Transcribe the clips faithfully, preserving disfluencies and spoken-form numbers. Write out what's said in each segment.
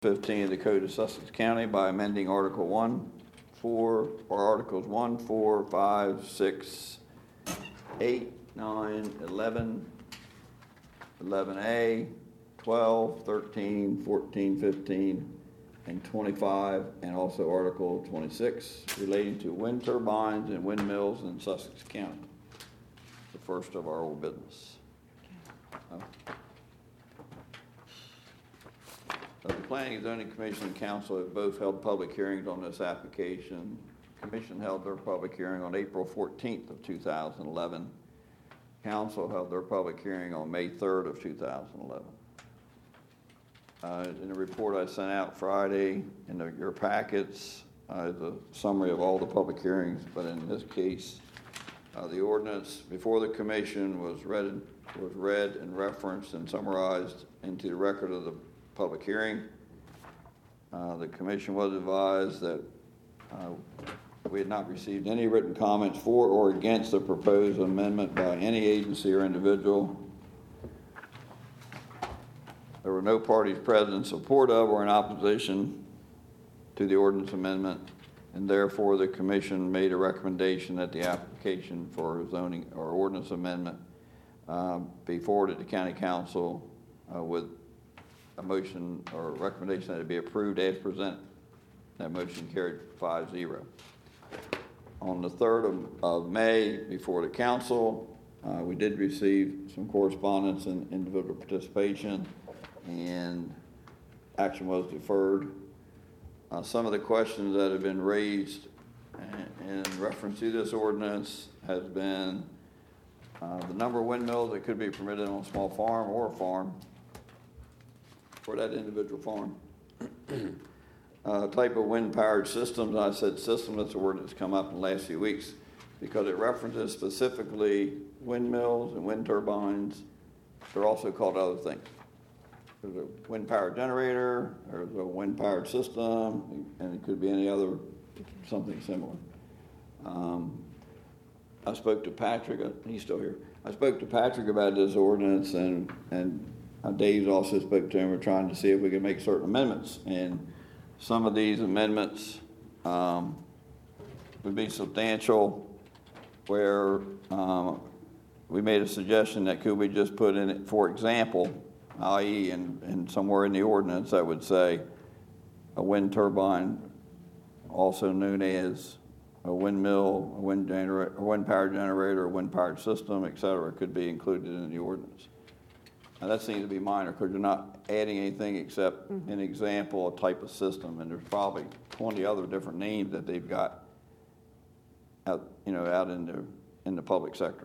fifteen of the Code of Sussex County by amending Article one, four, or Articles one, four, five, six, eight, nine, eleven, eleven A, twelve, thirteen, fourteen, fifteen, and twenty-five, and also Article twenty-six relating to wind turbines and windmills in Sussex County. The first of our old business. Oh. The Planning and Zoning Commission and Council have both held public hearings on this application. The Commission held their public hearing on April fourteenth of two thousand eleven. Council held their public hearing on May third of two thousand eleven. Uh, in the report I sent out Friday in the, your packets uh, is a summary of all the public hearings, but in this case, uh, the ordinance before the Commission was read, was read and referenced and summarized into the record of the public hearing. Uh, the Commission was advised that uh, we had not received any written comments for or against the proposed amendment by any agency or individual. There were no parties present in support of or in opposition to the ordinance amendment, and therefore the Commission made a recommendation that the application for zoning or ordinance amendment uh, be forwarded to County Council uh, with a motion or recommendation that it be approved as presented. That motion carried five zero. On the third of, of May, before the council, uh, we did receive some correspondence and individual participation, and action was deferred. Uh, some of the questions that have been raised in reference to this ordinance has been uh, the number of windmills that could be permitted on a small farm or a farm for that individual farm. uh, type of wind-powered systems, and I said system, that's a word that's come up in the last few weeks because it references specifically windmills and wind turbines. They're also called other things. There's a wind-powered generator, there's a wind-powered system, and it could be any other, something similar. Um, I spoke to Patrick, he's still here. I spoke to Patrick about this ordinance, and, and Uh, Dave's also spoke to him. We're trying to see if we can make certain amendments, and some of these amendments um, would be substantial. Where um, we made a suggestion that could we just put in it, for example, that is, in, in somewhere in the ordinance that would say a wind turbine, also known as a windmill, a wind generator, a wind power generator, a wind powered system, et cetera, could be included in the ordinance. Now, that seems to be minor because you're not adding anything except mm-hmm. an example, a type of system, and there's probably twenty other different names that they've got out, you know, out in the in the public sector.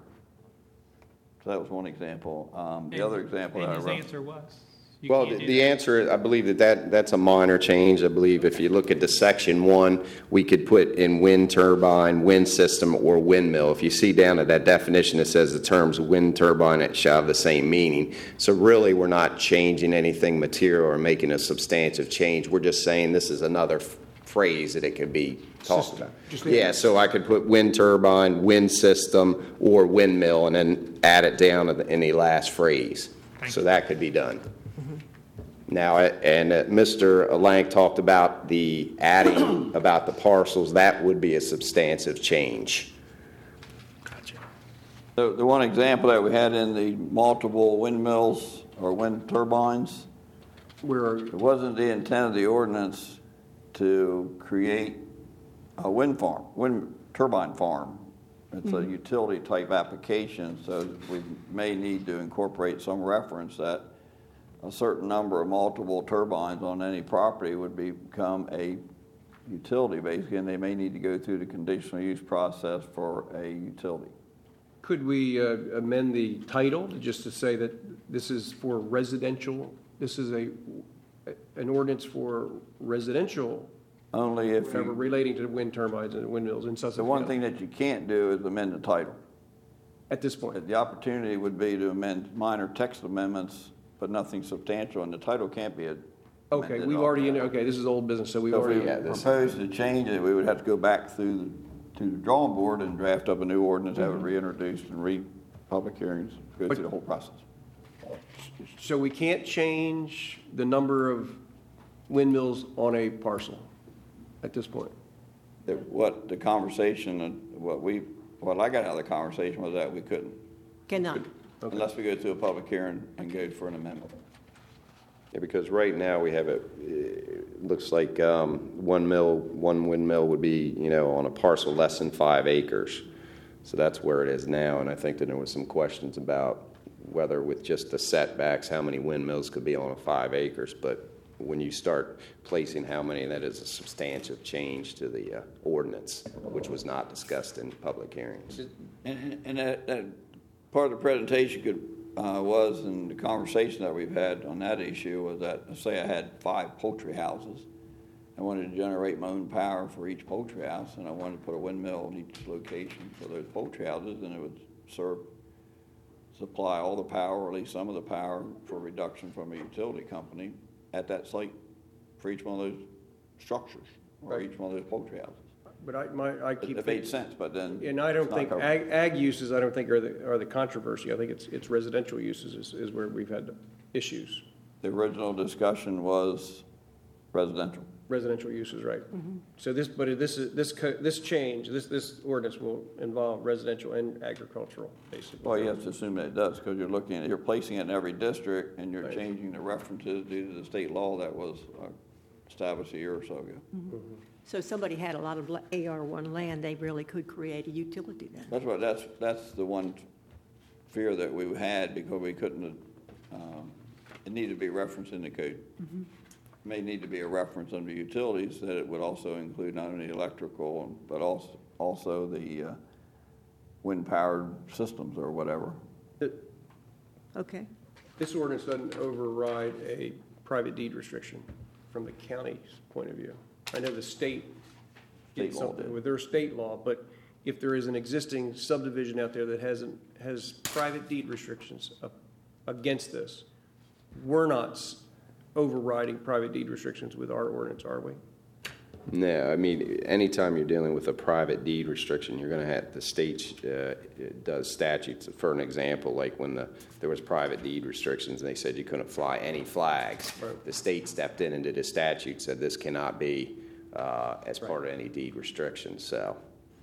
So that was one example. Um, the and, other example and that his I answer was. You well, the, the answer, I believe that, that that's a minor change. I believe if you look at the section one, we could put in wind turbine, wind system, or windmill. If you see down at that definition, it says the terms wind turbine it shall have the same meaning. So really, we're not changing anything material or making a substantive change. We're just saying this is another f- phrase that it could be talked System. about. Just yeah, so I could put wind turbine, wind system, or windmill, and then add it down in the last phrase. Thank so you. that could be done. Now, and uh, Mister Lank talked about the adding about the parcels. That would be a substantive change. Gotcha. So the one example that we had in the multiple windmills or wind turbines, Where it wasn't the intent of the ordinance to create a wind farm, wind turbine farm. It's mm-hmm. a utility type application, so we may need to incorporate some reference that a certain number of multiple turbines on any property would become a utility, basically, and they may need to go through the conditional use process for a utility. could we uh, amend the title just to say that this is for residential? This is a an ordinance for residential. Only if whatever, you, relating to wind turbines and windmills in Sussex. the one County. thing that you can't do is amend the title. At this point. The opportunity would be to amend minor text amendments, but nothing substantial, and the title can't be a. Okay, we've already, in, okay, this is old business, so we've So already. if we propose to change it, we would have to go back through the, to the drawing board and draft up a new ordinance, have it reintroduced and re-public hearings, go But- through the whole process. So we can't change the number of windmills on a parcel at this point? The- What the conversation, and what we, what I got out of the conversation was that we couldn't, Cannot. unless we go to a public hearing and go for an amendment. Yeah, because right now we have it, it looks like um, one mill, one windmill would be, you know, on a parcel less than five acres. So that's where it is now, and I think that there was some questions about whether with just the setbacks, how many windmills could be on a five acres. But when you start placing how many, that is a substantial change to the uh, ordinance, which was not discussed in public hearings. And, and that, that part of the presentation could, uh, was, and the conversation that we've had on that issue was that, say I had five poultry houses. I wanted to generate my own power for each poultry house, and I wanted to put a windmill in each location for those poultry houses, and it would serve, supply all the power, or at least some of the power, for reduction from a utility company at that site for each one of those structures, or Right. each one of those poultry houses. But I, my, I keep. It made sense, but then. And I don't it's not think, covered. ag, ag uses, I don't think are the, are the controversy. I think it's, it's residential uses is, is where we've had issues. The original discussion was residential. Residential uses, right. So this, but this is, this, co- this change, this, this ordinance will involve residential and agricultural, basically. Well, you have to assume that it does, because you're looking at, you're placing it in every district, and you're Right. changing the references due to the state law that was uh, established a year or so ago. So if somebody had a lot of A R one land, they really could create a utility then. That's what, that's, that's the one fear that we had, because we couldn't, um, it needed to be referenced in the code. May need to be a reference under utilities that it would also include not only electrical, but also, also the uh, wind-powered systems or whatever. It- Okay. This ordinance doesn't override a private deed restriction from the county's point of view. I know the state did State law something did. with their state law, but if there is an existing subdivision out there that hasn't, has private deed restrictions up against this, we're not s- overriding private deed restrictions with our ordinance, are we? No, I mean, anytime you're dealing with a private deed restriction, you're going to have, the state uh, does statutes. For an example, like when the, there was private deed restrictions, and they said you couldn't fly any flags. Right. The state stepped in and did a statute, said this cannot be uh, as Right. part of any deed restrictions, so.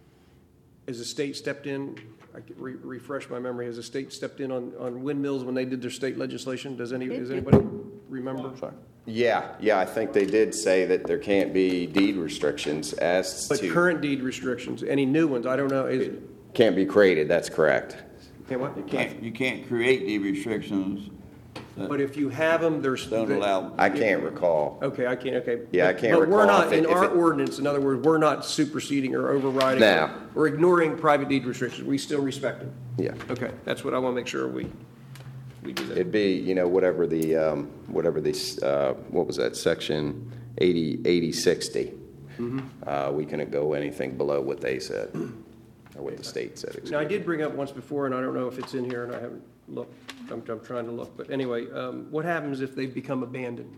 Has the state stepped in, I could re- refresh my memory, has the state stepped in on, on windmills when they did their state legislation? Does any, does anybody remember? Sorry. Yeah, yeah, I think they did say that there can't be deed restrictions as But to, current deed restrictions, any new ones, I don't know, is, can't be created, that's correct. okay, what? You can't, you can't create deed restrictions that But if you have them, there's. don't allow. I can't recall. Okay, I can't, okay. Yeah, I But- can't But we're recall not, if it- in if our it- ordinance, in other words, we're not superseding or overriding. No. Or ignoring private deed restrictions. We still respect them. Yeah. Okay, that's what I want to make sure we, we do that. It'd be, you know, whatever the, um, whatever the, uh, what was that, section eighty, eighty, sixty. Mm-hmm. Uh, we couldn't go anything below what they said, or what the state said, excuse Now, I me. did bring up once before, and I don't know if it's in here, and I haven't looked. I'm, I'm trying to look. But anyway, um, what happens if they become abandoned?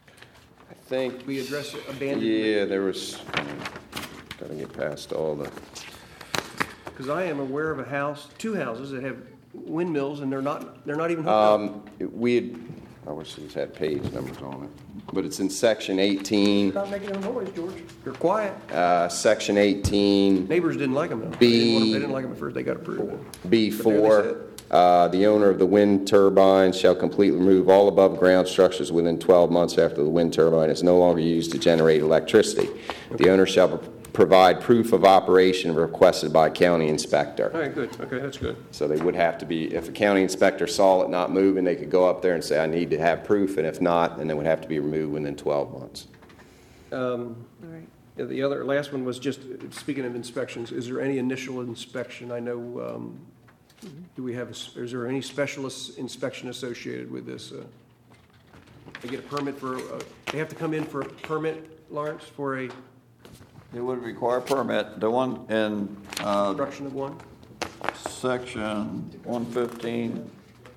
I think, We address abandonment? yeah, there was, gotta get past all the, Because I am aware of a house, two houses that have windmills, and they're not, they're not even hooked up. um, we had, I wish these had page numbers on it, but it's in section eighteen, Stop making no noise, George. You're quiet. uh, section eighteen, Neighbors didn't like them, though. They B- didn't want 'em- They didn't like them at first, they got approved. B But there they four, said. uh, the owner of the wind turbine shall completely remove all above-ground structures within twelve months after the wind turbine is no longer used to generate electricity. The owner shall pro- provide proof of operation requested by county inspector. All right, good, okay, that's good. So they would have to be, if a county inspector saw it not moving, they could go up there and say, I need to have proof, and if not, then it would have to be removed within twelve months. Um, All right. yeah, The other, last one was just, uh, speaking of inspections, is there any initial inspection? I know, um, do we have, a s- is there any specialist inspection associated with this? uh, They get a permit for, uh, they have to come in for a permit, Lawrence, for a It would require a permit. The one in uh, construction of one? section one fifteen,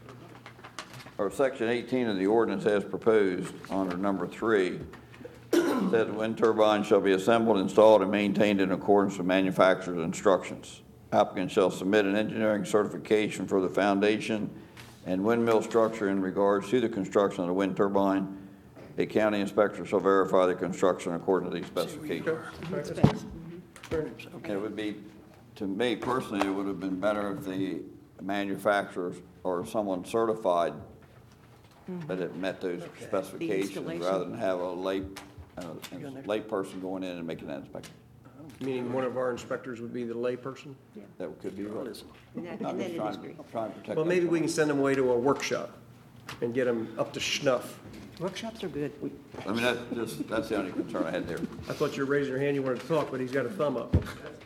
or section eighteen of the ordinance as proposed, under number three, said the wind turbine shall be assembled, installed, and maintained in accordance with manufacturer's instructions. Applicant shall submit an engineering certification for the foundation and windmill structure in regards to the construction of the wind turbine A county inspector shall verify the construction according to these specifications. Space. It would be, to me personally, it would have been better if the manufacturers or someone certified that it met those specifications installation. rather than have a lay, uh, lay person going in and making that inspection. Meaning one of our inspectors would be the layperson? That could be right. And that- I'm and just that trying, industry. trying to protect. Well, maybe them. we can send them away to a workshop and get them up to snuff. Workshops are good. I mean, that, just, that's the only concern I had there. I thought you were raising your hand, you wanted to talk, but he's got a thumb up.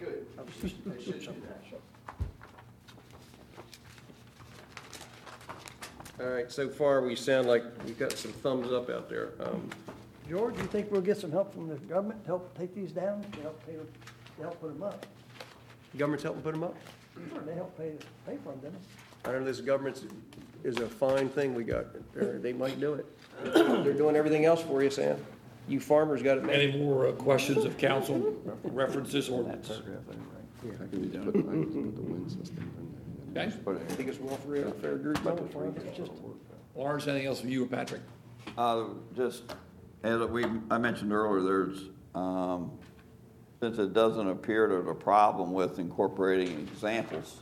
All right, so far, we sound like we've got some thumbs up out there. Um, George, you think we'll get some help from the government to help take these down, to help pay, to help put them up? Government's helping put them up? They help pay, pay for them, didn't they? I don't know, this government is a fine thing we got. They're- They might do it. They're doing everything else for you, Sam. You farmers got it made. Any more uh, questions of council reference this ordinance? Okay. I think it's welfare, fair group. Lawrence, anything else from you or Patrick? Uh, just, as we, I mentioned earlier, there's, um, since it doesn't appear there's a problem with incorporating examples,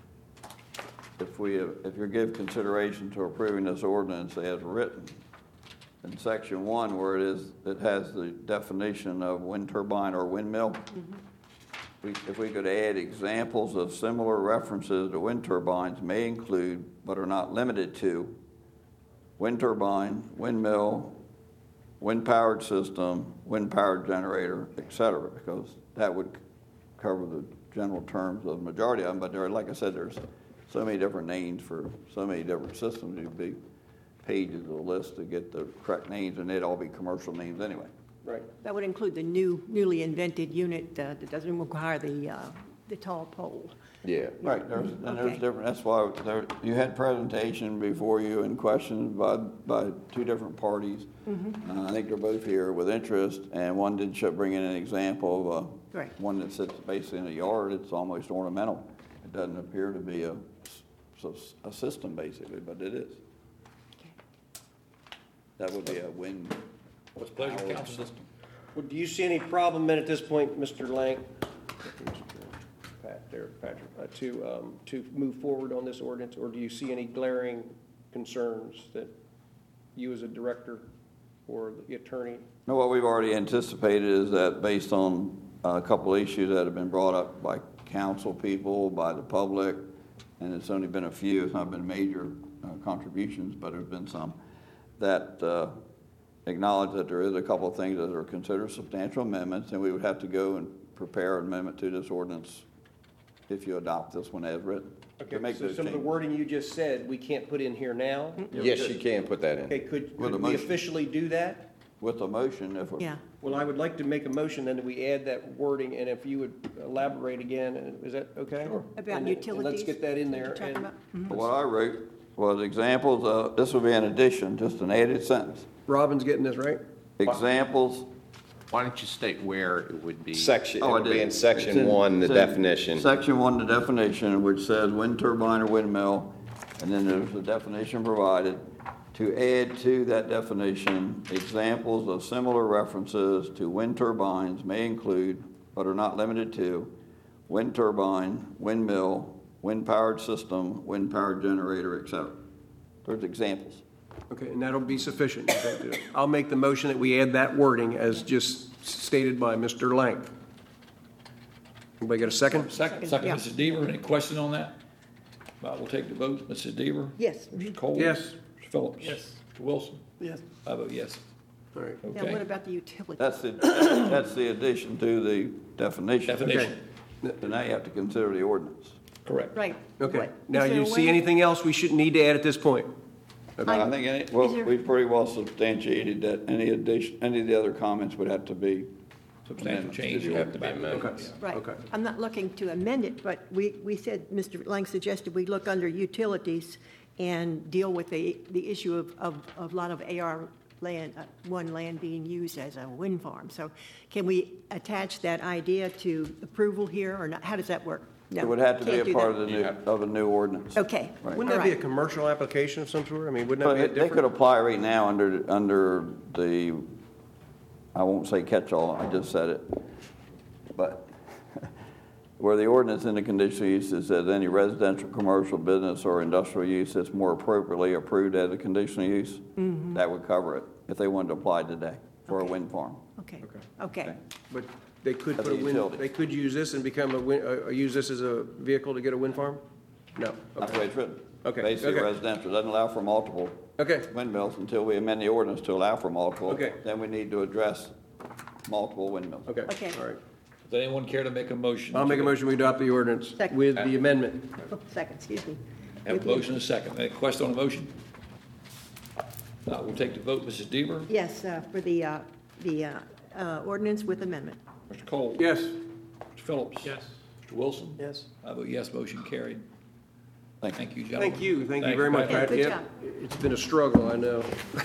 if we, if you give consideration to approving this ordinance as written, in section one, where it is, it has the definition of wind turbine or windmill, we, if we could add examples of similar references to wind turbines may include, but are not limited to, wind turbine, windmill, wind-powered system, wind-powered generator, et cetera, because that would cover the general terms of the majority of them. But there, like I said, there's so many different names for so many different systems. It'd be pages of the list to get the correct names, and they'd all be commercial names anyway. Right. That would include the new, newly invented unit uh, that doesn't require the, uh, the tall pole. Yeah. Right, there's, and there's Okay. different, that's why there, you had presentation before you and questions by, by two different parties. Uh, I think they're both here with interest, and one did show, bring in an example of a, Right. one that sits basically in a yard, it's almost ornamental. It doesn't appear to be a, s- a system basically, but it is. Okay. That would be a wind. What's pleasure, powered council? system. Well, do you see any problem then at this point, Mister Lang? Pat, there, Patrick, uh, to, um, to move forward on this ordinance, or do you see any glaring concerns that you as a director or the attorney? No, what we've already anticipated is that based on a couple of issues that have been brought up by council people, by the public, and it's only been a few, it's not been major uh, contributions, but there's been some, that uh, acknowledge that there is a couple of things that are considered substantial amendments, and we would have to go and prepare an amendment to this ordinance if you adopt this one as written. to Okay, make so those some of the changes. wording you just said, we can't put in here now? Yes, you can put that Okay, in. could, With a could we motion. officially do that? With a motion, if, we- Yeah. Well, I would like to make a motion then that we add that wording, and if you would elaborate again, and is that okay? Sure. About And then- and utilities? let's get that in there. You're talking and- about? Mhm. what I wrote was examples of, this would be an addition, just an added sentence. Robin's getting this, right? Examples. Why don't you state where it would be? Section, it Oh, I would be did. in It's section in- one, the it's in definition. Section one, the definition, which says wind turbine or windmill, and then there's a definition provided. To add to that definition, examples of similar references to wind turbines may include, but are not limited to, wind turbine, windmill, wind-powered system, wind-powered generator, et cetera. There's examples. Okay, and that'll be sufficient. I'll make the motion that we add that wording as just stated by Mister Lang. Anybody got a second? Second, second, Yeah. Missus Deaver, any question on that? Uh, We'll take the vote. Missus Deaver? Yes. Mister Cole? Yes. Mister Phillips? Yes. Mister Wilson? Yes. I vote yes. All right. Now, what Okay. about the utilities? That's the, that's the addition to the definition. Definition, So now you have to consider the ordinance. correct. Right. Okay. What- Now, is there you a see way- anything else we shouldn't need to add at this point? I think, any- well, Is there- we pretty well substantiated that any addition, any of the other comments would have to be. Substantial change. You have to be amended. Okay. Right. Okay. I'm not looking to amend it, but we, we said, Mister Lang suggested we look under utilities and deal with the, the issue of, of, of a lot of A R land, uh, one land being used as a wind farm. So can we attach that idea to approval here, or not? How does that work? No, It would have to be can't a do part that. of the new, of a new ordinance. Okay. Right. Wouldn't all that be a right. commercial application of some sort? I mean, wouldn't that But be a it- they could different? apply right now under, under the, I won't say catch-all, I just said it. But where the ordinance in the conditional uses says any residential, commercial, business, or industrial use that's more appropriately approved as a conditional use, that would cover it if they wanted to apply today for a Okay. wind farm. Okay, Okay. okay. But they could That's put a a wind, utility. they could use this and become a, win- uh, uh, use this as a vehicle to get a wind farm? No. That's the way it's written. Okay, Basically okay. residential, doesn't allow for multiple Okay, windmills until we amend the ordinance to allow for multiple. Okay. Then we need to address multiple windmills. okay, Okay. all right. Does anyone care to make a motion? I'll make a motion, we adopt the ordinance Second. with the amendment. Second, excuse me. Have With a the- motion and a second. Any question on the motion? Now, we'll take the vote. Missus Deaver? Yes, uh, for the, uh, the uh, uh, ordinance with amendment. Mister Cole? Yes. Mister Phillips? Yes. Mister Wilson? Yes. I vote yes, motion carried. Thank you. Thank you, gentlemen. Thank you, thank you very much, Patrick. Pat. Good Yep. job. It's been a struggle, I know.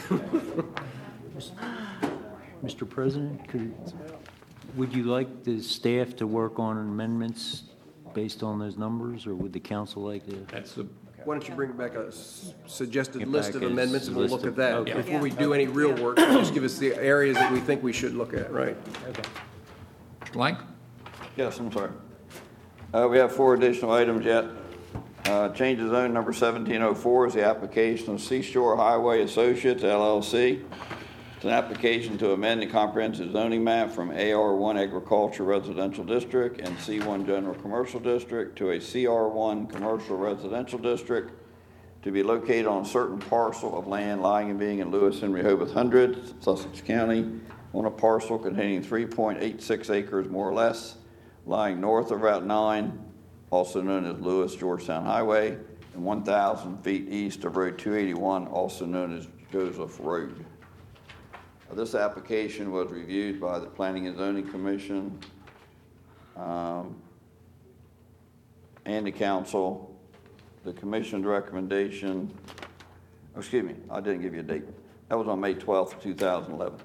Mister President, could, would you like the staff to work on amendments based on those numbers, or would the council like to? That's the, Why don't you bring back a s- suggested Get list back of a amendments, and we'll list look of- at that. okay. Before we do any real work, just give us the areas that we think we should look at, right? Mister Lang? Yes, I'm sorry. Uh, we have four additional items yet. Uh, change of zone number seventeen oh four is the application of Seashore Highway Associates L L C. It's an application to amend the comprehensive zoning map from A R one Agriculture Residential District and C one General Commercial District to a C R one Commercial Residential District to be located on a certain parcel of land lying and being in Lewis and Rehoboth Hundred, Sussex County, on a parcel containing three point eight six acres more or less, lying north of Route nine, also known as Lewis Georgetown Highway, and one thousand feet east of Road two eighty-one, also known as Joseph Road. Uh, This application was reviewed by the Planning and Zoning Commission um, and the council. The commission's recommendation, oh, excuse me, I didn't give you a date. That was on May twelfth, two thousand eleven.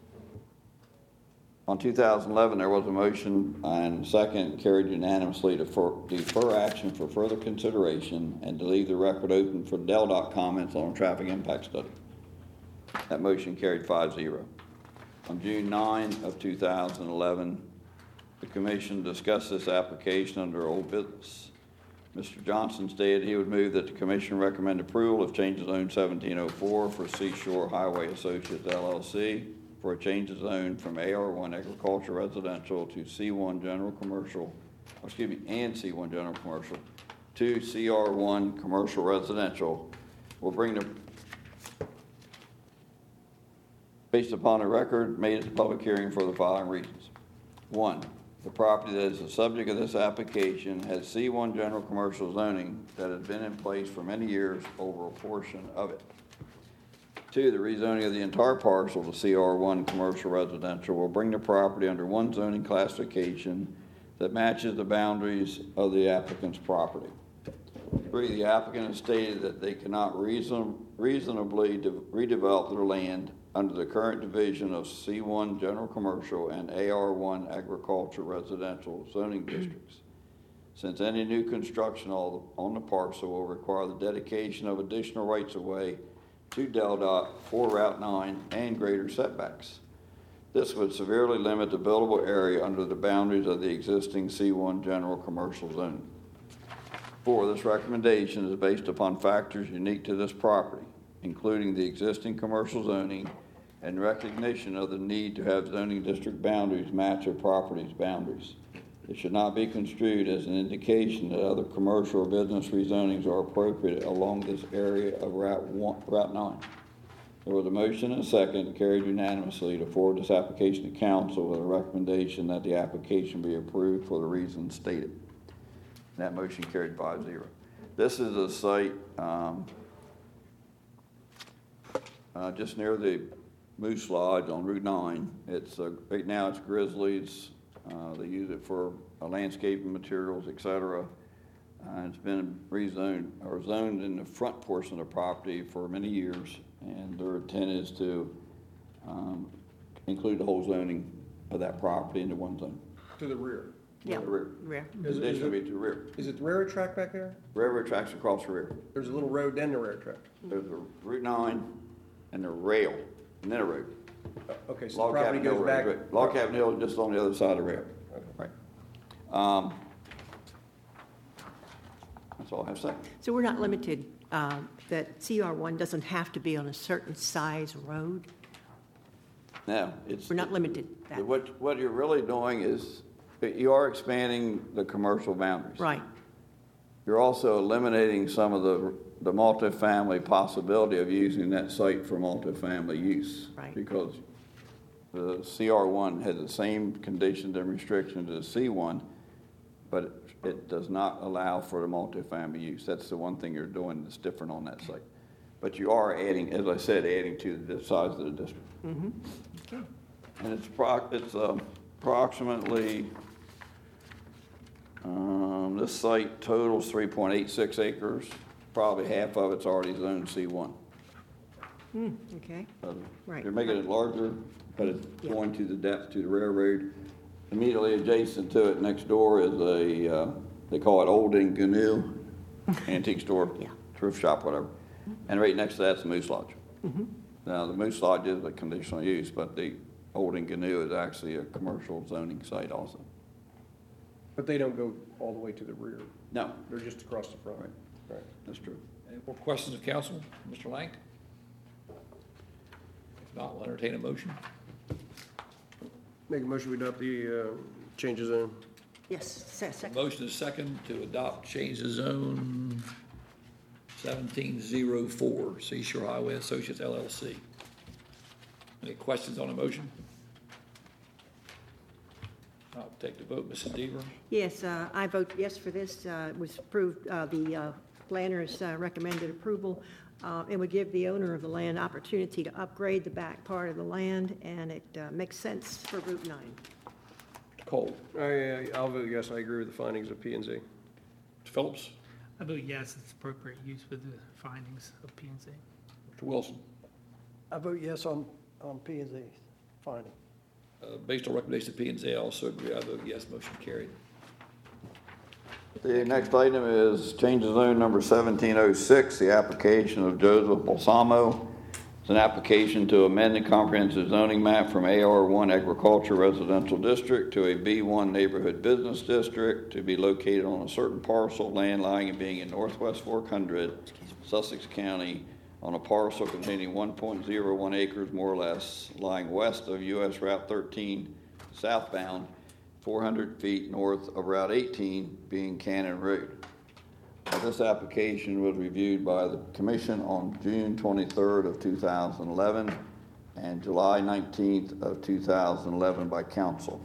On two thousand eleven, there was a motion and second carried unanimously to for- defer action for further consideration and to leave the record open for Del Doc comments on a traffic impact study. That motion carried five zero. On June ninth of two thousand eleven, the commission discussed this application under old business. Mister Johnson stated he would move that the commission recommend approval of change of zone seventeen oh four for Seashore Highway Associates L L C for a change of zone from A R one Agriculture Residential to C one General Commercial, excuse me, and C one General Commercial to C R one Commercial Residential. Will bring the, based upon a record made at the public hearing for the following reasons. One, the property that is the subject of this application has C one general commercial zoning that has been in place for many years over a portion of it. Two, the rezoning of the entire parcel to C R one commercial residential will bring the property under one zoning classification that matches the boundaries of the applicant's property. Three, the applicant has stated that they cannot reason, reasonably de- redevelop their land under the current division of C one General Commercial and A R one Agriculture Residential zoning districts, since any new construction on the parcel will require the dedication of additional rights-of-way to Del Doc for Route nine and greater setbacks. This would severely limit the buildable area under the boundaries of the existing C one General Commercial zone. Four, this recommendation is based upon factors unique to this property, including the existing commercial zoning and recognition of the need to have zoning district boundaries match a property's boundaries. It should not be construed as an indication that other commercial or business rezonings are appropriate along this area of Route one, Route nine. There was a motion and a second carried unanimously to forward this application to council with a recommendation that the application be approved for the reasons stated. That motion carried five zero. This is a site um, uh, just near the Moose Lodge on Route nine. It's uh, right now it's Grizzlies. Uh, they use it for uh, landscaping materials, et cetera. Uh, it's been rezoned or zoned in the front portion of the property for many years, and their intent is to um, include the whole zoning of that property into one zone. To the rear. Yeah, The rear. rear. Is it- is Addition would it- be to the rear. Is it the railroad track back there? Railroad tracks across the rear. There's a little road, then the railroad track. There's the Route nine and the rail, and then a road. Uh, Okay, so the Log property Cabin Hill goes Road, back. right. Log Cabin Hill is just on the other side of the rail. Right. Um, That's all I have to say. So we're not limited, uh, that C R one doesn't have to be on a certain size road? Now, it's. We're not limited that, What, what you're really doing is, you are expanding the commercial boundaries. right? You're also eliminating some of the, the multifamily possibility of using that site for multifamily use. Right. Because the C R one has the same conditions and restrictions as C one, but it, it does not allow for the multifamily use. That's the one thing you're doing that's different on that site. But you are adding, as I said, adding to the size of the district. Okay. And it's pro, it's um, approximately, um, this site totals three point eight six acres. Probably half of it's already zoned C one. Hmm, okay, So Right. You're making it larger, but it's Yeah. going to the depth to the railroad. Immediately adjacent to it, next door is a, uh, they call it Old and Gnu antique store, Yeah. thrift shop, whatever. And right next to that's the Moose Lodge. Mm-hmm. Now, the Moose Lodge is a conditional use, but the Old and Gnu is actually a commercial zoning site also. But they don't go all the way to the rear. No, They're just across the front. Right. Right. that's true. Any more questions of council? Mister Lang? If not, we'll entertain a motion. Make a motion, we adopt the uh, changes in. yes, se- second, Motion is second to adopt change the zone seventeen oh four, Seashore Highway Associates L L C. Any questions on the motion? I'll take the vote. Missus Deaver? yes, uh, I vote yes for this. Uh, It was approved, uh, the uh, planners uh, recommended approval. Uh, It would give the owner of the land opportunity to upgrade the back part of the land, and it uh, makes sense for Route nine. Cole? I, I'll vote yes, I agree with the findings of P and Z. Mister Phillips? I vote yes, it's appropriate use with the findings of P and Z. Mister Wilson? I vote yes on, on P and Z finding. Uh, Based on recommendation of P and Z, I also agree. I vote yes, motion carried. The next item is change of zone number seventeen oh six, the application of Joseph Balsamo. It's an application to amend the comprehensive zoning map from A R one Agriculture Residential District to a B one Neighborhood Business District to be located on a certain parcel of land lying and being in northwest four hundred, Sussex County, on a parcel containing one point oh one acres, more or less, lying west of U S Route thirteen southbound, four hundred feet north of Route eighteen, being Cannon Road. Now, this application was reviewed by the commission on June twenty-third of two thousand eleven and July nineteenth of two thousand eleven by council.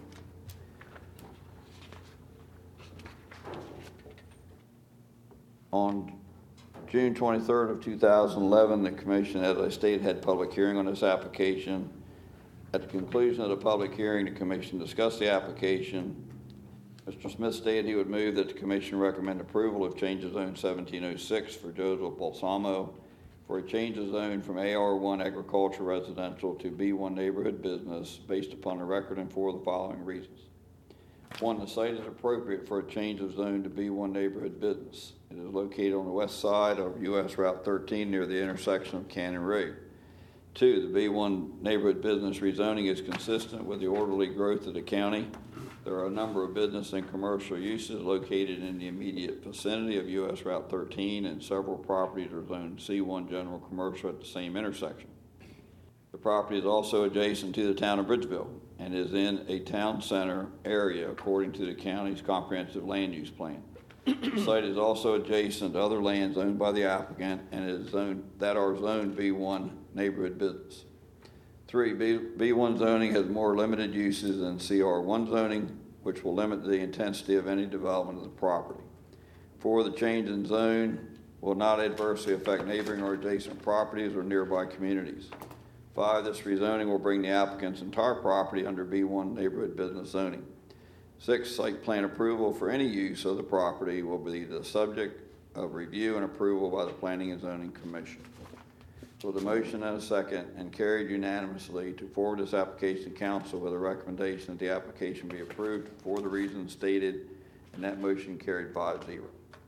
On June twenty-third of two thousand eleven, the commission, as I stated, had public hearing on this application. At the conclusion of the public hearing, the commission discussed the application. Mister Smith stated he would move that the commission recommend approval of change of zone seventeen oh six for Joseph Balsamo for a change of zone from A R one Agriculture Residential to B one Neighborhood Business based upon the record and for the following reasons. One, the site is appropriate for a change of zone to B one Neighborhood Business. It is located on the west side of U S Route thirteen near the intersection of Cannon Road. Two, the B one Neighborhood Business rezoning is consistent with the orderly growth of the county. There are a number of business and commercial uses located in the immediate vicinity of U S Route thirteen, and several properties are zoned C one General Commercial at the same intersection. The property is also adjacent to the town of Bridgeville and is in a town center area according to the county's comprehensive land use plan. The site is also adjacent to other lands owned by the applicant and is zoned, that are zoned B one Neighborhood Business. Three, B, B1 zoning has more limited uses than C R one zoning, which will limit the intensity of any development of the property. Four, the change in zone will not adversely affect neighboring or adjacent properties or nearby communities. Five, this rezoning will bring the applicant's entire property under B one Neighborhood Business zoning. Six, site plan approval for any use of the property will be the subject of review and approval by the Planning and Zoning Commission. With a motion and a second, and carried unanimously to forward this application to council with a recommendation that the application be approved for the reasons stated, and that motion carried five zero.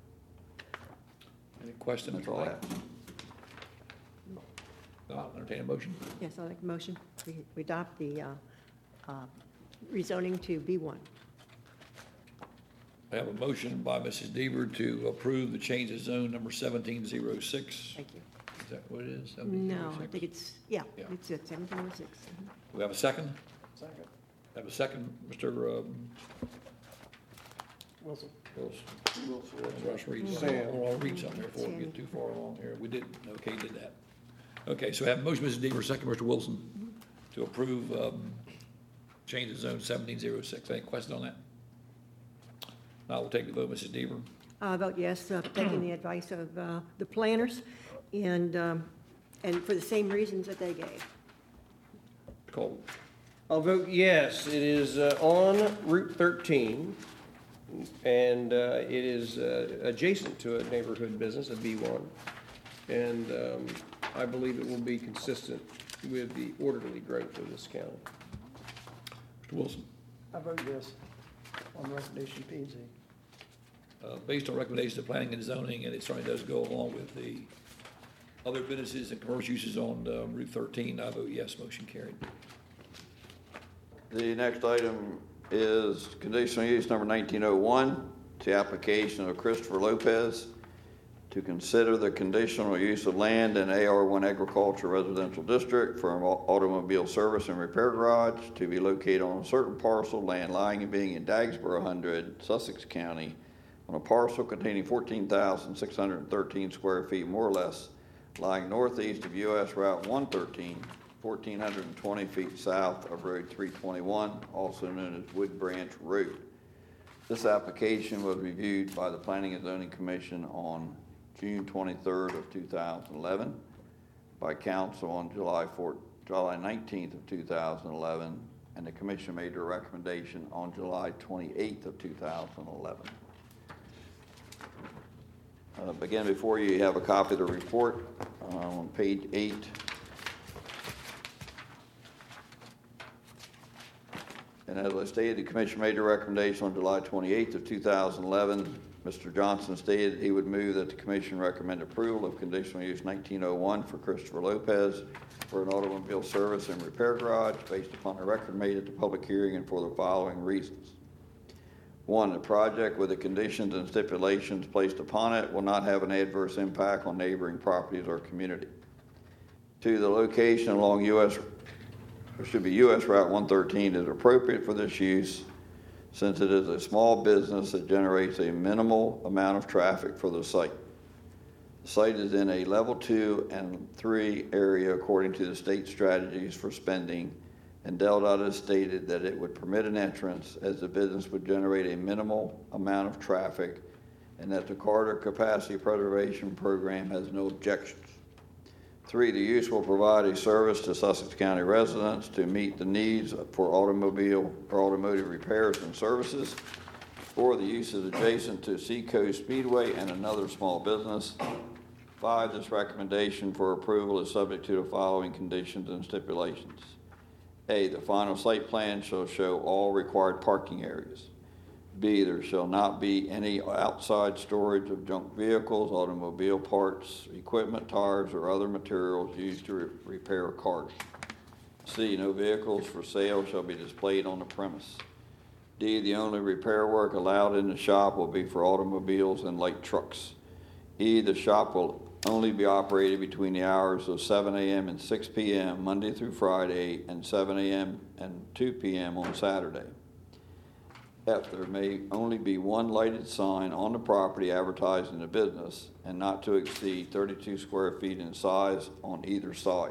Any questions? That's all I have. I'll entertain a motion. Yes, I'll make a motion. We we adopt the uh, uh, rezoning to B one. I have a motion by Missus Deaver to approve the change of zone number seventeen oh six. Thank you. Is that what it is? No, I think it's, yeah, Yeah. it's at seventeen oh six. Do we have a second? Second. Have a second, Mister um, Wilson. Wilson? Wilson. Rush read Sam. something. I'll read something before we get too far along here. We didn't, okay, did that. Okay, so I have a motion, Missus Deaver, second, Mister Wilson, to approve um, change of zone seventeen oh six. Any question on that? Now we'll take the vote, Missus Deaver. I vote yes, uh, taking the advice of uh, the planners, and, um, and for the same reasons that they gave. Cole. I'll vote yes. It is uh, on Route thirteen, and uh, it is uh, adjacent to a neighborhood business, a B one. And um, I believe it will be consistent with the orderly growth of this county. Mister Wilson. I vote yes on recommendation P and Z. Uh, Based on recommendations of planning and zoning, and it certainly does go along with the other businesses and commercial uses on uh, Route thirteen, I vote yes, motion carried. The next item is conditional use number nineteen oh one. It's the application of Christopher Lopez to consider the conditional use of land in A R one Agriculture Residential District for an au- automobile service and repair garage to be located on a certain parcel of land lying and being in Dagsboro Hundred, Sussex County, on a parcel containing fourteen thousand six hundred thirteen square feet, more or less, lying northeast of U S Route one thirteen, one thousand four hundred twenty feet south of Road three twenty-one, also known as Wood Branch Road. This application was reviewed by the Planning and Zoning Commission on June twenty-third of two thousand eleven, by council on July fourth, July nineteenth of two thousand eleven, and the commission made a recommendation on July twenty-eighth of two thousand eleven. Uh, again, before you, you have a copy of the report uh, on page eight. And as I stated, the commission made a recommendation on July twenty-eighth of two thousand eleven. Mister Johnson stated he would move that the commission recommend approval of conditional use nineteen oh one for Christopher Lopez for an automobile service and repair garage based upon a record made at the public hearing and for the following reasons. One, the project with the conditions and stipulations placed upon it will not have an adverse impact on neighboring properties or community. Two, the location along U S, or should be U S Route one thirteen is appropriate for this use since it is a small business that generates a minimal amount of traffic for the site. The site is in a level two and three area according to the state strategies for spending, and DelDOT has stated that it would permit an entrance as the business would generate a minimal amount of traffic and that the Corridor Capacity Preservation Program has no objections. Three, the use will provide a service to Sussex County residents to meet the needs for automobile or automotive repairs and services. Four, the use is adjacent to Seacoast Speedway and another small business. Five, this recommendation for approval is subject to the following conditions and stipulations. A, the final site plan shall show all required parking areas. B, there shall not be any outside storage of junk vehicles, automobile parts, equipment, tires, or other materials used to re- repair cars. C, no vehicles for sale shall be displayed on the premise. D, the only repair work allowed in the shop will be for automobiles and light trucks. E, the shop will only be operated between the hours of seven a.m. and six p.m. Monday through Friday and seven a.m. and two p.m. on Saturday. F, there may only be one lighted sign on the property advertising the business and not to exceed thirty-two square feet in size on either side.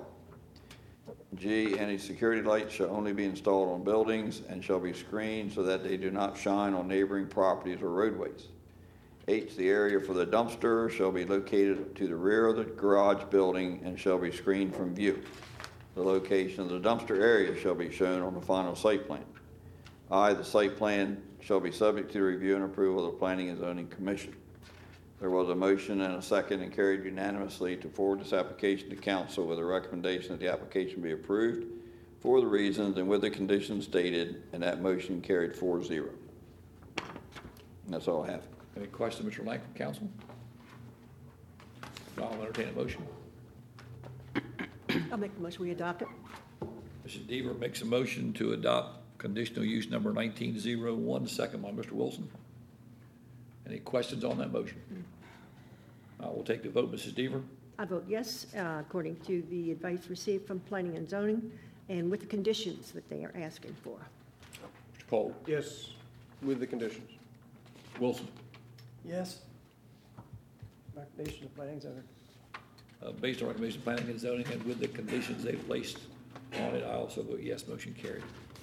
G, any security lights shall only be installed on buildings and shall be screened so that they do not shine on neighboring properties or roadways. H, the area for the dumpster shall be located to the rear of the garage building and shall be screened from view. The location of the dumpster area shall be shown on the final site plan. I, the site plan shall be subject to review and approval of the Planning and Zoning Commission. There was a motion and a second and carried unanimously to forward this application to council with a recommendation that the application be approved for the reasons and with the conditions stated, and that motion carried four zero. And that's all I have. Any questions, Mister Lang, from council? I'll entertain a motion. I'll make the motion, we adopt it. Missus Deaver makes a motion to adopt conditional use number nineteen oh one, second by Mister Wilson. Any questions on that motion? Uh, we'll take the vote. Missus Deaver? I vote yes, uh, according to the advice received from planning and zoning, and with the conditions that they are asking for. Mister Cole? Yes, with the conditions. Wilson? Yes. Recommendation of planning zoning. Uh, based on recommendation of planning and zoning and with the conditions they've placed on it, I also vote yes, motion carried.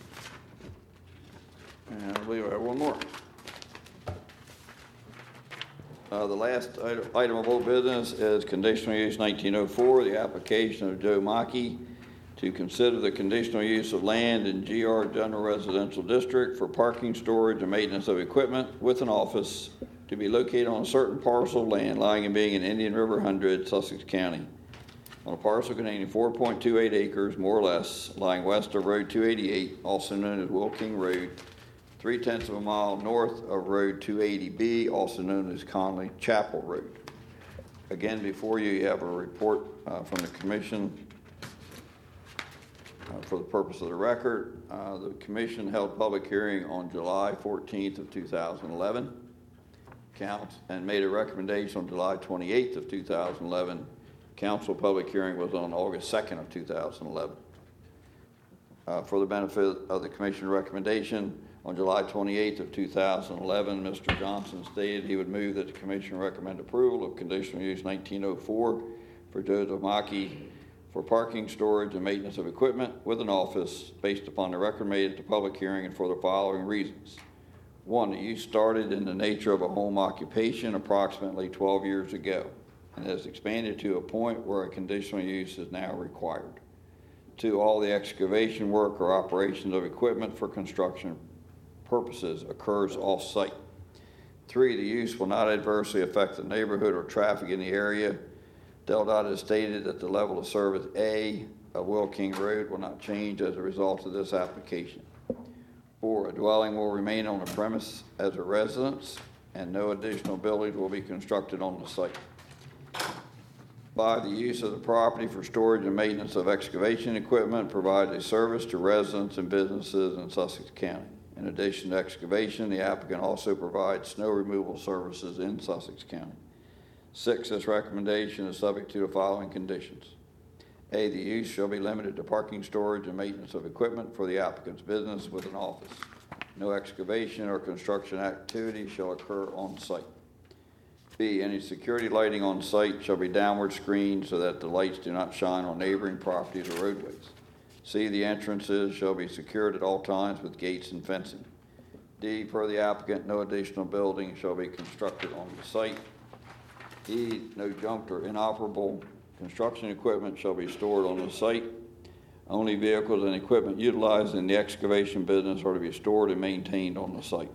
And I believe I have one more. Uh, the last item, item of old business is conditional use nineteen oh four, the application of Joe Mackey to consider the conditional use of land in G R General Residential District for parking, storage, and maintenance of equipment with an office to be located on a certain parcel of land lying and being in Indian River Hundred, Sussex County, on a parcel containing four point two eight acres, more or less, lying west of Road two eighty-eight, also known as Will King Road, three-tenths of a mile north of Road two eighty B, also known as Conley Chapel Road. Again, before you, you have a report uh, from the commission. Uh, for the purpose of the record, uh, the commission held public hearing on July fourteenth of two thousand eleven. Council and made a recommendation on July twenty-eighth of two thousand eleven. Council public hearing was on August second of two thousand eleven. Uh, for the benefit of the commission recommendation, on July twenty-eighth of two thousand eleven, Mister Johnson stated he would move that the commission recommend approval of conditional use nineteen oh four for Joseph Mackey for parking, storage, and maintenance of equipment with an office based upon the record made at the public hearing and for the following reasons. One, the use started in the nature of a home occupation approximately twelve years ago and has expanded to a point where a conditional use is now required. Two, all the excavation work or operations of equipment for construction purposes occurs off-site. Three, the use will not adversely affect the neighborhood or traffic in the area. DelDOT has stated that the level of service A of Will King Road will not change as a result of this application. Four, a dwelling will remain on the premise as a residence and no additional buildings will be constructed on the site. Five, the use of the property for storage and maintenance of excavation equipment provides a service to residents and businesses in Sussex County. In addition to excavation, the applicant also provides snow removal services in Sussex County. Six, this recommendation is subject to the following conditions. A, the use shall be limited to parking, storage, and maintenance of equipment for the applicant's business with an office. No excavation or construction activity shall occur on site. B, any security lighting on site shall be downward screened so that the lights do not shine on neighboring properties or roadways. C, the entrances shall be secured at all times with gates and fencing. D, per the applicant, no additional building shall be constructed on the site. E, no junked or inoperable construction equipment shall be stored on the site. Only vehicles and equipment utilized in the excavation business are to be stored and maintained on the site.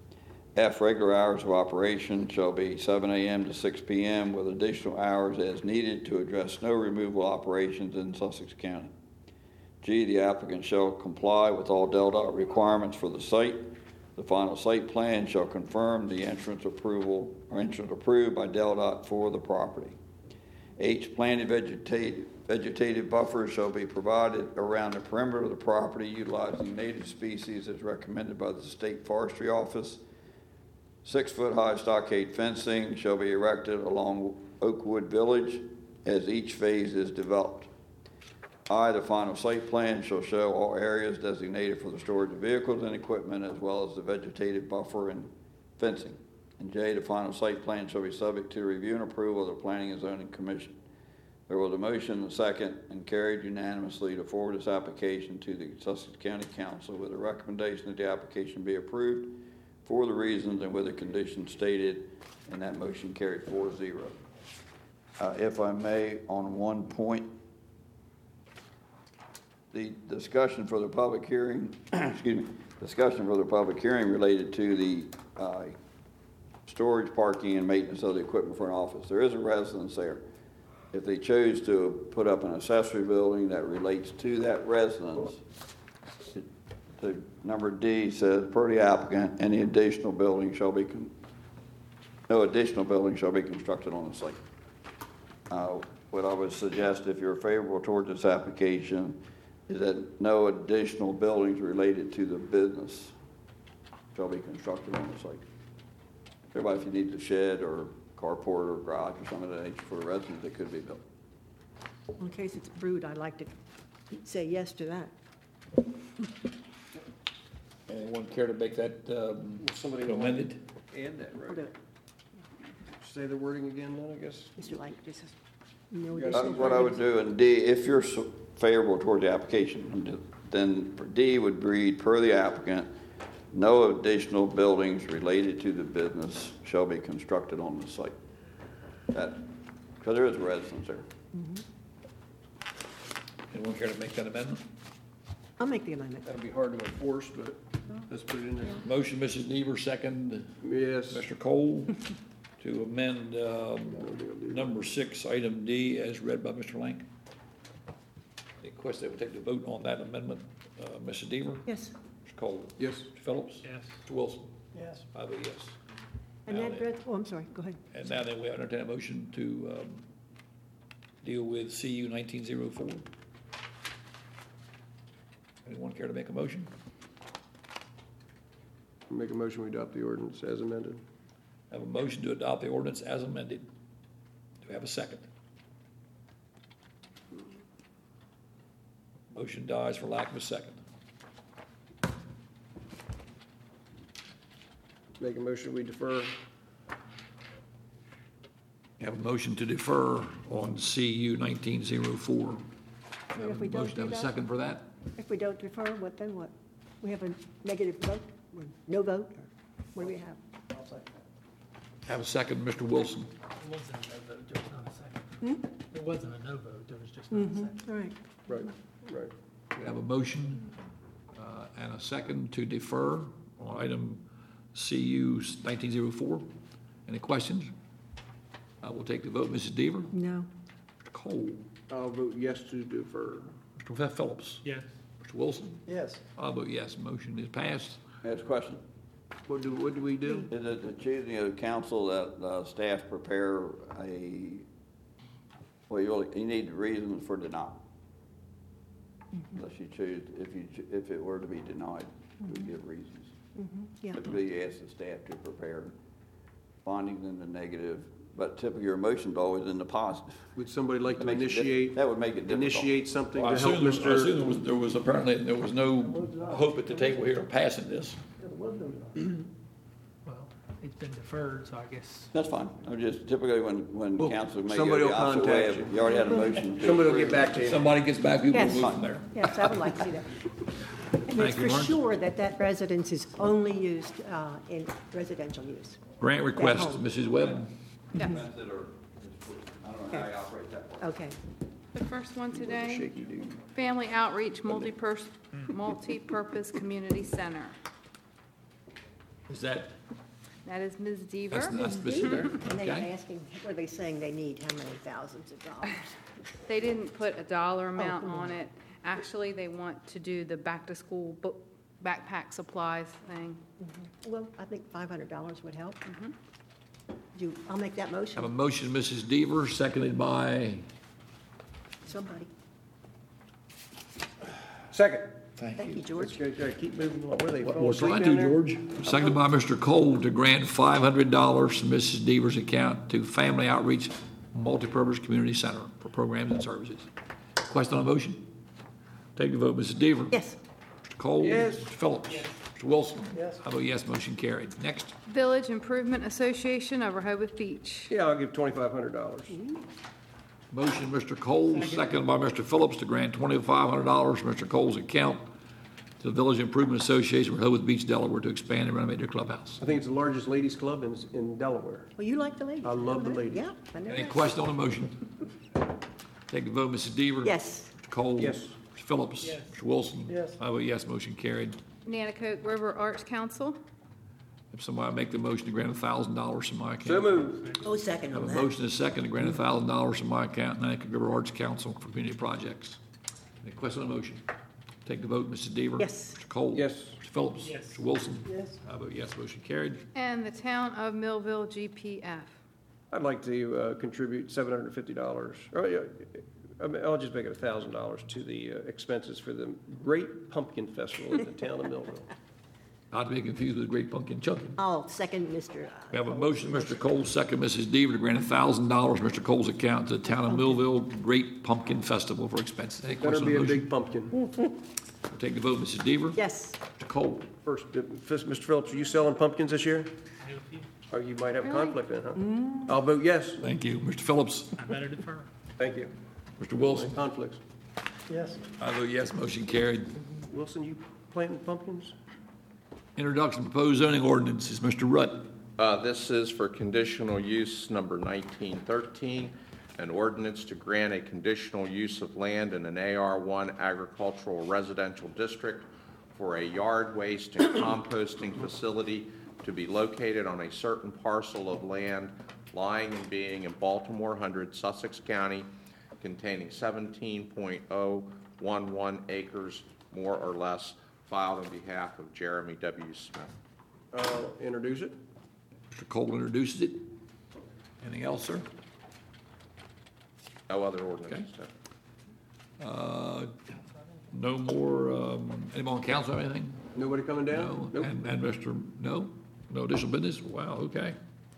F, regular hours of operation shall be seven a.m. to six p.m. with additional hours as needed to address snow removal operations in Sussex County. G, the applicant shall comply with all DelDOT requirements for the site. The final site plan shall confirm the entrance approval or entrance approved by DelDOT for the property. H, planted vegetative, vegetative buffers shall be provided around the perimeter of the property utilizing native species as recommended by the State Forestry Office. Six-foot-high stockade fencing shall be erected along Oakwood Village as each phase is developed. I, the final site plan shall show all areas designated for the storage of vehicles and equipment as well as the vegetative buffer and fencing. And J, the final site plan shall be subject to review and approval of the Planning and Zoning Commission. There was a motion and a second and carried unanimously to forward this application to the Sussex County Council with a recommendation that the application be approved for the reasons and with the conditions stated, and that motion carried four zero. Uh, if I may, on one point, the discussion for the public hearing, excuse me, discussion for the public hearing related to the uh, storage, parking, and maintenance of the equipment for an office. There is a residence there. If they chose to put up an accessory building that relates to that residence, it- the number D says, per the applicant, any additional building shall be, con- no additional building shall be constructed on the site. Uh, What I would suggest, if you're favorable towards this application, is that no additional buildings related to the business shall be constructed on the site. Everybody, if you need a shed or carport or garage or something of that nature for a resident, that could be built. In case it's brewed, I'd like to say yes to that. Anyone care to make that um, Somebody amended? Add that, I'll right? do it. Say the wording again then, I guess? Mister Lang, this is, no Uh, Uh, additional What I would buildings. do in D, if you're so favorable toward the application, then for D would read, per the applicant, no additional buildings related to the business shall be constructed on the site. That, because there is a residence there. Anyone care to make that amendment? I'll make the amendment. That'll be hard to enforce, but let's put it in there. Motion, Missus Deaver, second, Yes. Mister Cole, to amend um, number six, item D, as read by Mister Lang. The request that we take the vote on that amendment, uh, Missus Deaver, Yes. Mister Cole, Yes. Mister Phillips, Yes. Mister Wilson. Yes. I vote yes. And Now that, then- res- oh, I'm sorry, go ahead. And now then, we entertain a motion to um, deal with C U nineteen oh four. Anyone care to make a motion? Make a motion, we adopt the ordinance as amended. Have a motion to adopt the ordinance as amended. Do we have a second? Motion dies for lack of a second. Make a motion, we defer. Have a motion to defer on C U nineteen oh four. And if we don't Motion, do have a that? second for that? If we don't defer, what, then what? We have a negative vote, or no vote, or what do we have? I'll second that. Have a second, Mister Wilson. It wasn't a no vote, there was not a second. It wasn't a no vote, there was just not a second. All right. Right, right. We have a motion uh, and a second to defer on item C U nineteen oh four. Any questions? I will take the vote. Missus Deaver? No. Mister Cole? I'll vote yes to defer. Mister Phillips? Yes. Mister Wilson? Yes. I'll vote yes. Motion is passed. That's a question. What do, what do we do? Is it the choosing of council that uh, staff prepare a, well, you you need reasons for denial. Unless you choose, if you, cho- if it were to be denied, you would give reasons. Yeah. Typically, you ask the staff to prepare findings in the negative, but typically your emotion's always in the positive. Would somebody like That to makes it diff- initiate, That would make it difficult. initiate something Well, I to help assume, I assume Mister there was, there was apparently, there was no hope at the table here of passing this. There was no denial. Well, it's been deferred, so I guess, That's fine. I'm just typically when, when Well, council may go somebody the will opposite way, contact you already had a motion. to Somebody will get approve. back to you. Somebody gets back, we will Yes. move from there. Yes, I would like to see that. And Thank it's you, for Lawrence. sure that that residence is only used uh, in residential use. Grant request, home. Missus Webb. Yes. Method or- I don't know how you operate that part. Okay. The first one today, Shaky dude. Family Outreach Multi-Pers- Multi-Purpose Community Center. Is that, That is Miz that's, Deaver. that's Mister there? And they are Okay. asking, what are they saying they need, how many thousands of dollars? They didn't put a dollar amount come on it. Actually, they want to do the back-to-school book, backpack supplies thing. Well, I think five hundred dollars would help. Do, I'll make that Have a motion. motion, Missus Deaver, seconded by, Somebody. Second. thank Thank you, you. George. Gotta gotta keep moving along. What are they, What falling we're asleep trying down to, there? George, seconded by Mister Cole to grant five hundred dollars from Missus Deaver's account to Family Outreach Multipurpose Community Center for programs and services. Question on the motion? Take the vote, Missus Deaver. Yes. Mister Cole. Yes. Mister Phillips. Mister Wilson. Yes. I vote yes, motion carried. Next. Village Improvement Association of Rehoboth Beach. Yeah, I'll give twenty-five hundred dollars. Motion, Mister Cole, seconded by Mister Phillips to grant twenty-five hundred dollars from Mister Cole's account to the Village Improvement Association of Rehoboth Beach, Delaware, to expand and renovate their clubhouse. I think it's the largest ladies' club in, in Delaware. Well, you like the ladies. I love the know that. ladies. Yeah. I know Any that. question on the motion? Take the vote, Missus Deaver. Yes. Mister Cole. Yes. Mister Phillips. Mister Wilson. Yes. I vote yes, motion carried. Nanacoke River Arts Council. If somebody make the motion to grant a thousand dollars from my account. So moved. Oh, second Have on a that. motion and a second to grant a thousand dollars from my account, Natick River Arts Council for community projects. Any question on the motion? Take the vote, Missus Deaver. Yes. Mister Cole. Yes. Mister Phillips. Yes. Mister Wilson. Yes. I vote yes, motion carried. And the town of Millville G P F. I'd like to uh, contribute seven hundred fifty dollars, or, yeah, I mean, I'll just make it one thousand dollars to the uh, expenses for the Great Pumpkin Festival in the town of Millville. Not to be confused with Great Pumpkin Chunkin. I'll second Mister We have a motion, Mister Cole, second, Missus Deaver, to grant a thousand dollars, Mister Cole's account to the town of Millville Great Pumpkin Festival for expenses. Any Better question on be the a motion? big pumpkin. We'll take the vote, Missus Deaver. Yes. Mister Cole. First, uh, Mister Phillips, are you selling pumpkins this year? I know a few. Or you might have a Really? conflict then, huh? I'll vote yes. Thank you. Mister Phillips. I better defer. Thank you. Mister Wilson. Conflicts. Yes. I vote yes, motion carried. Wilson, you planting pumpkins? Introduction of proposed zoning ordinances, Mister Rutt. Uh, This is for conditional use number nineteen thirteen, an ordinance to grant a conditional use of land in an A R one agricultural residential district for a yard waste and composting facility to be located on a certain parcel of land lying and being in Baltimore one hundred, Sussex County, containing seventeen point oh one one acres, more or less, filed on behalf of Jeremy W. Smith. I'll introduce it. Mister Cole introduces it. Anything else, sir? No other ordinances. no. Uh, No more, um, anyone on council have anything? Nobody coming No. down? Nope. And, and Mister No? No additional business? Wow, okay.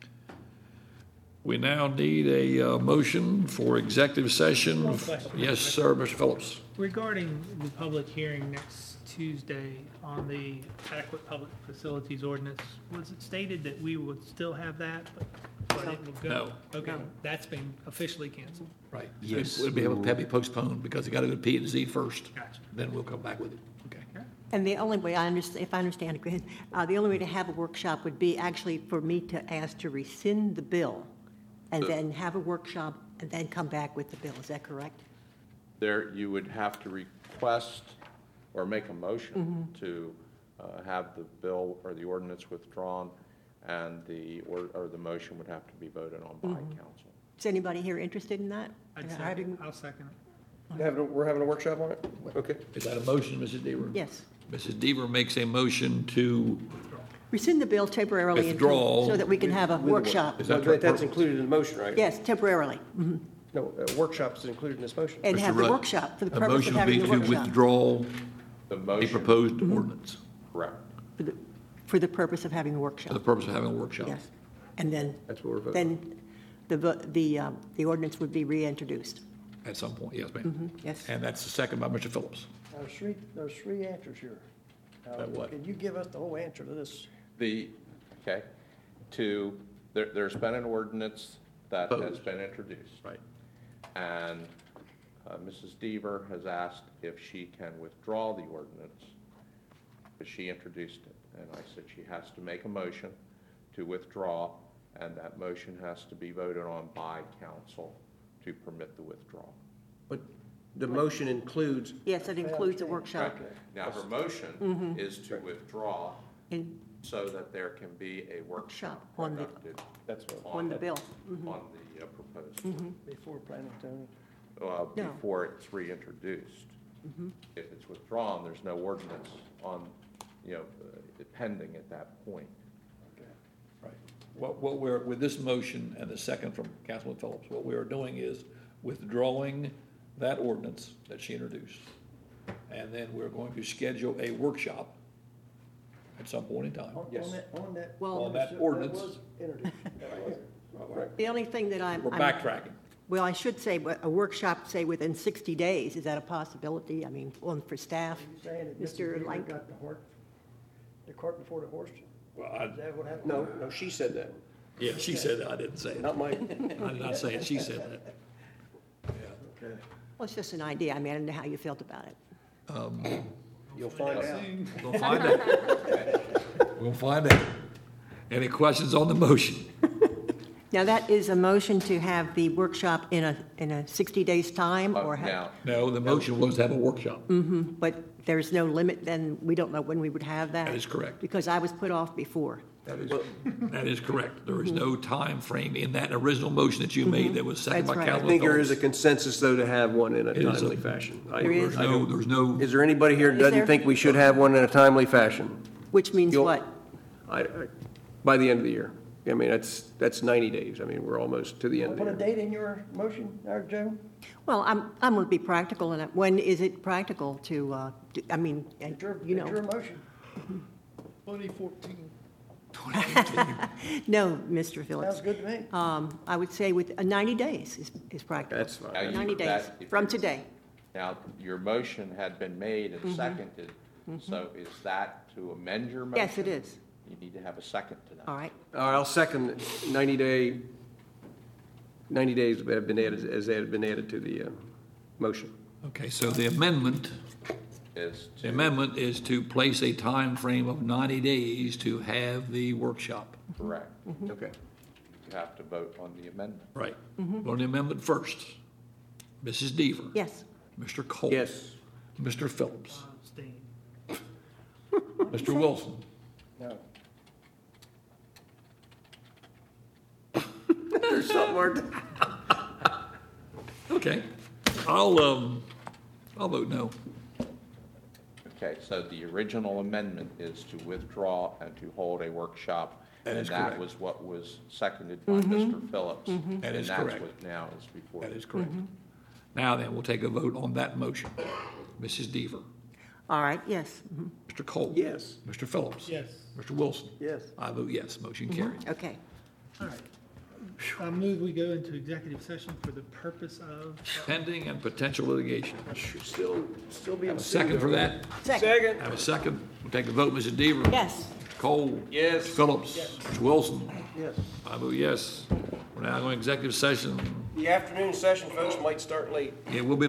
We now need a uh, motion for executive session. One question. Yes, sir, Mister Phillips. Regarding the public hearing next Tuesday on the adequate public facilities ordinance, was it stated that we would still have that, but but it would go? No. Okay, No. that's been officially canceled. Right. Yes. It'll be able to be postponed because you got to go to P and Z first. Gotcha. Then we'll come back with it. Okay. And the only way I understand, if I understand it, correctly, uh, the only way to have a workshop would be actually for me to ask to rescind the bill and then have a workshop and then come back with the bill. Is that correct? There, you would have to request or make a motion to uh, have the bill or the ordinance withdrawn, and the, or or the motion would have to be voted on by council. Is anybody here interested in that? I'd And second, having- I'll second it. Having a- We're having a workshop on it? Okay. Is that a motion, Missus Deaver? Yes. Missus Deaver makes a motion to, Rescind the bill temporarily Withdraw. until, so that we can have a With the- workshop. Is that But That's purpose? included in the motion, right? Yes, temporarily. Mhm. No, a workshop is included in this motion. And Mister have the Rudd, workshop for the a purpose of motion would having be the to workshop. withdraw The a motion, proposed ordinance correct. For the, for the purpose of having a for the workshop. purpose of having a workshop. Yes. And then, That's what we're voting. then the, vo- the, um, the ordinance would be reintroduced. At some point, yes, ma'am. Yes. And that's the second by Mister Phillips. There's three, there's three answers here. Now, About what? Can you give us the whole answer to this? The, okay, to, there, there's been an ordinance that has Proposed. been introduced. Right. And uh, Missus Deaver has asked if she can withdraw the ordinance, because she introduced it. And I said she has to make a motion to withdraw, and that motion has to be voted on by council to permit the withdrawal. But the motion includes, Yes, it includes a workshop. Now, her motion is to withdraw And so that there can be a workshop Workshop on the- conducted that's what, on the bill. on the uh, proposed, Before planning, Tony? uh, No. before it's reintroduced. If it's withdrawn, there's no ordinance on, you know, uh, pending at that point. Right. What, what we're, with this motion and the second from Councilman Phillips, what we are doing is withdrawing that ordinance that she introduced. And then we're going to schedule a workshop at some point in time. On- Yes. On that, on that. Well- On that ordinance. was introduced. right. The only thing that I'm. We're I'm- backtracking. Well, I should say, but a workshop, say, within sixty days, is that a possibility? I mean, one for staff? Saying that Mister Mister Beaver Lang- got the horse, the cart before the horse? Well, I, Is that what happened? No, no, she said that, yeah, she said that, I didn't say it. not Mike. I did not say it, she said that. Okay. Well, it's just an idea. I mean, I don't know how you felt about it. You'll find out. We'll find out. We'll find out. Any questions on the motion? Now, that is a motion to have the workshop in a, in a sixty days' time, Uh, or have, Now, No, the motion was to have a workshop. but there's no limit, then we don't know when we would have that? That is correct. Because I was put off before. That is, that is correct. There is no time frame in that original motion that you made that was seconded by That's right. Councilman I think there is a Phillips. consensus, though, to have one in a It is a- timely fashion. I- There is. There's no, there's no, Is there anybody here that Is there? doesn't think we should have one in a timely fashion? Which means You'll- what? I, I, by the end of the year. I mean, that's, that's ninety days. I mean, we're almost to the end of the Put a year. date in your motion, there, Joe? Well, I'm, I'm going to be practical, and when is it practical to, uh, do- I mean, and, It's your, you it's your know, motion. twenty fourteen. no, Mister Phillips. Sounds good to me. Um, I would say with uh, ninety days is, is practical. That's Now fine. you- ninety days that- if from you- today. now, your motion had been made Mm-hmm. and seconded, so is that to amend your motion? Yes, it is. You need to have a second to that. All right. All right, I'll second ninety day, ninety days have been added, as they have been added to the uh, motion. okay, so the amendment, Is the to, amendment is to place a time frame of ninety days to have the workshop. correct. Okay. You have to vote on the amendment. Right. On the amendment first. Missus Deaver. Yes. Mister Cole. Yes. Mister Phillips. Abstain. Mister Wilson. No. There's something more. Okay. I'll, um, I'll vote no. Okay, so the original amendment is to withdraw and to hold a workshop. That is And that correct. was what was seconded by Mister Phillips. That is And correct. that's what now is before. That you. is correct. Now then, we'll take a vote on that motion. Missus Deaver. All right, yes. Mhm. Mister Cole. Yes. Mister Phillips. Yes. Mister Wilson. Yes. I vote yes. Motion carries. Okay. All right. I move we go into executive session for the purpose of, Pending and potential litigation. Still, still being. Have a second for that? Second. Second. Have a second? We'll take a vote. Missus Deaver. Yes. Cole. Yes. Phillips. Mister Wilson. Yes. I vote yes. We're now going to executive session. The afternoon session, folks, might start late. It will be